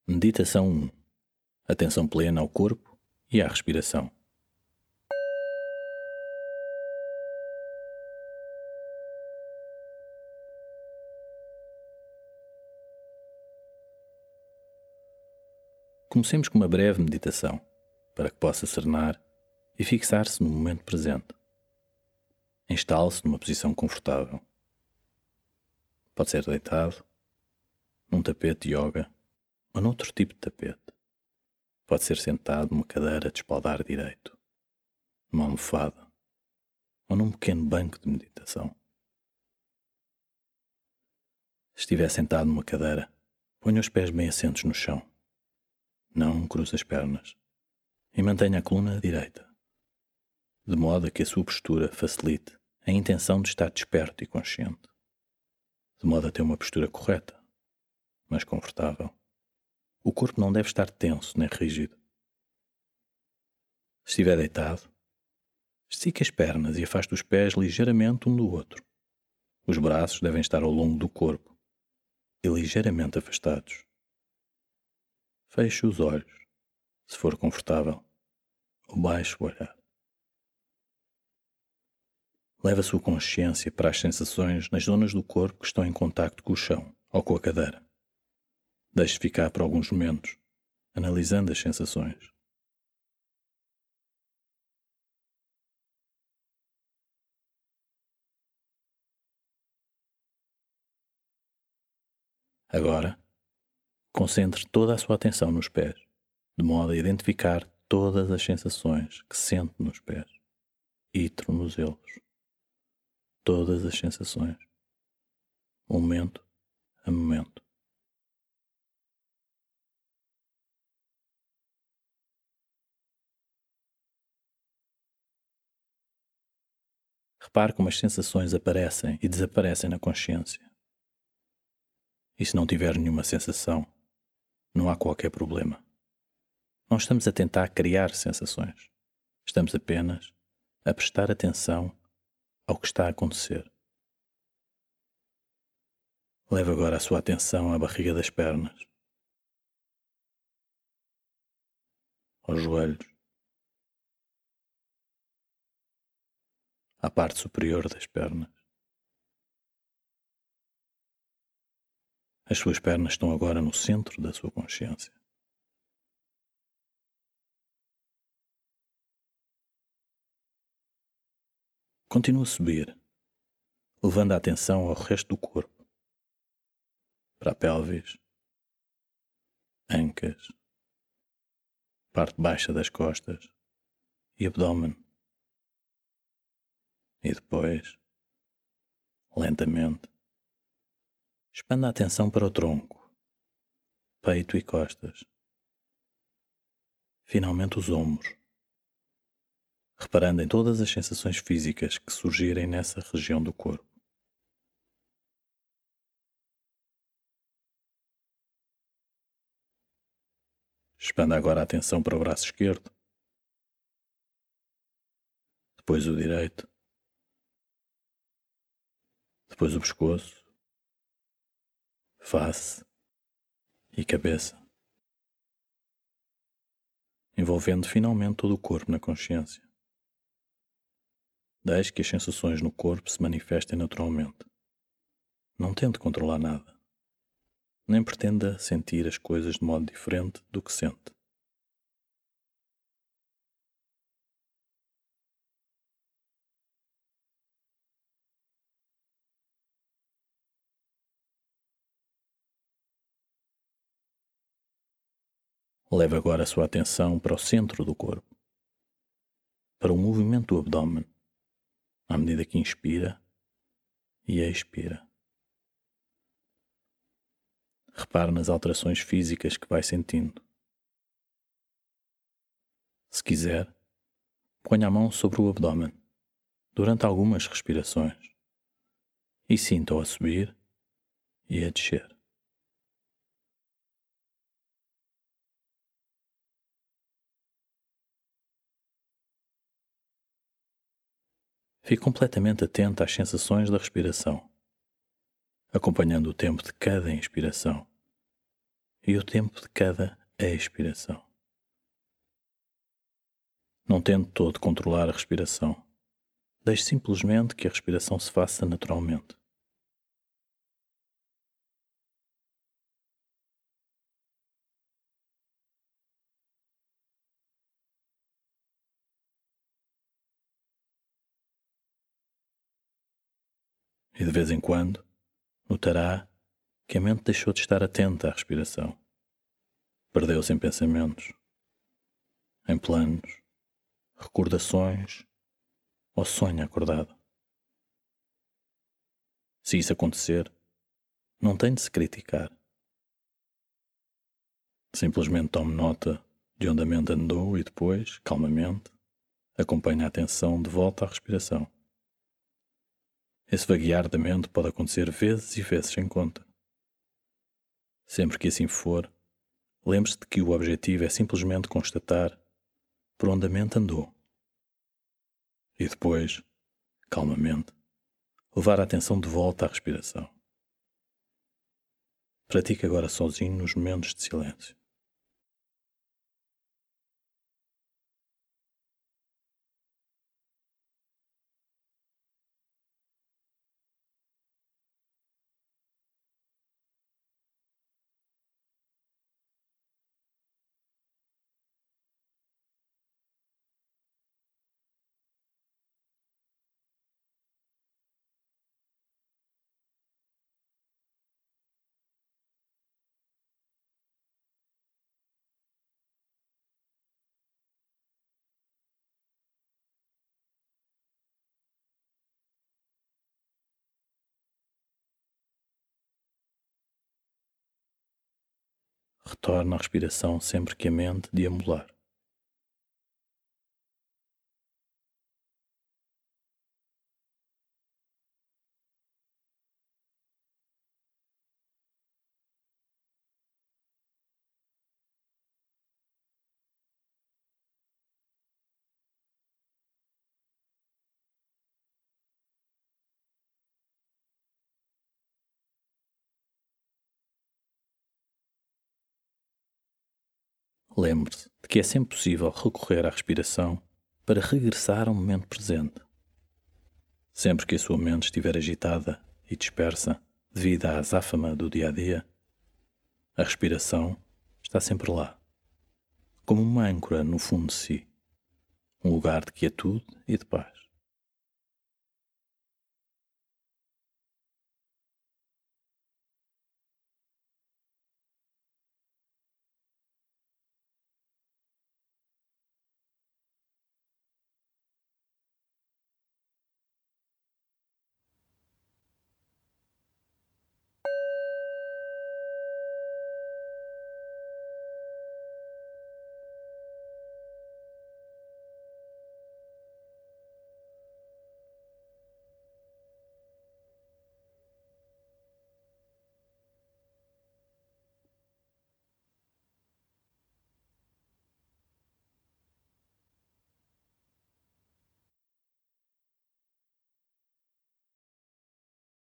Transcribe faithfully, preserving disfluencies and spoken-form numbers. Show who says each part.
Speaker 1: Meditação um. Atenção plena ao corpo e à respiração. Comecemos com uma breve meditação, para que possa serenar e fixar-se no momento presente. Instale-se numa posição confortável. Pode ser deitado, num tapete de yoga ou noutro tipo de tapete. Pode ser sentado numa cadeira de espaldar direito, numa almofada ou num pequeno banco de meditação. Se estiver sentado numa cadeira, ponha os pés bem assentos no chão. Não cruze as pernas e mantenha a coluna direita, de modo a que a sua postura facilite a intenção de estar desperto e consciente, de modo a ter uma postura correta, mas confortável. O corpo não deve estar tenso nem rígido. Se estiver deitado, estique as pernas e afaste os pés ligeiramente um do outro. Os braços devem estar ao longo do corpo e ligeiramente afastados. Feche os olhos, se for confortável, ou baixe o olhar. Leve a sua consciência para as sensações nas zonas do corpo que estão em contacto com o chão ou com a cadeira. Deixe ficar por alguns momentos, analisando as sensações. Agora, concentre toda a sua atenção nos pés, de modo a identificar todas as sensações que sente nos pés e tornozelos. Todas as sensações, momento a momento. Repare como as sensações aparecem e desaparecem na consciência. E se não tiver nenhuma sensação, não há qualquer problema. Não estamos a tentar criar sensações. Estamos apenas a prestar atenção ao que está a acontecer. Leve agora a sua atenção à barriga das pernas, aos joelhos, à parte superior das pernas. As suas pernas estão agora no centro da sua consciência. Continue a subir, levando a atenção ao resto do corpo, para a pelvis, ancas, parte baixa das costas e abdômen. E depois, lentamente, expanda a atenção para o tronco, peito e costas. Finalmente os ombros, reparando em todas as sensações físicas que surgirem nessa região do corpo. Expanda agora a atenção para o braço esquerdo, depois o direito, depois o pescoço, face e cabeça, envolvendo finalmente todo o corpo na consciência. Deixe que as sensações no corpo se manifestem naturalmente. Não tente controlar nada, nem pretenda sentir as coisas de modo diferente do que sente. Leve agora a sua atenção para o centro do corpo, para o movimento do abdômen, à medida que inspira e expira. Repare nas alterações físicas que vai sentindo. Se quiser, ponha a mão sobre o abdômen durante algumas respirações e sinta-o a subir e a descer. Fique completamente atento às sensações da respiração, acompanhando o tempo de cada inspiração e o tempo de cada expiração. Não tente todo controlar a respiração. Deixe simplesmente que a respiração se faça naturalmente. E de vez em quando, notará que a mente deixou de estar atenta à respiração. Perdeu-se em pensamentos, em planos, recordações ou sonho acordado. Se isso acontecer, não tem de se criticar. Simplesmente tome nota de onde a mente andou e depois, calmamente, acompanhe a atenção de volta à respiração. Esse vaguear da mente pode acontecer vezes e vezes sem conta. Sempre que assim for, lembre-se de que o objetivo é simplesmente constatar por onde a mente andou. E depois, calmamente, levar a atenção de volta à respiração. Pratique agora sozinho nos momentos de silêncio. Retorne à respiração sempre que a mente deambular. Lembre-se de que é sempre possível recorrer à respiração para regressar ao momento presente. Sempre que a sua mente estiver agitada e dispersa devido à azáfama do dia-a-dia, a respiração está sempre lá, como uma âncora no fundo de si, um lugar de quietude e de paz.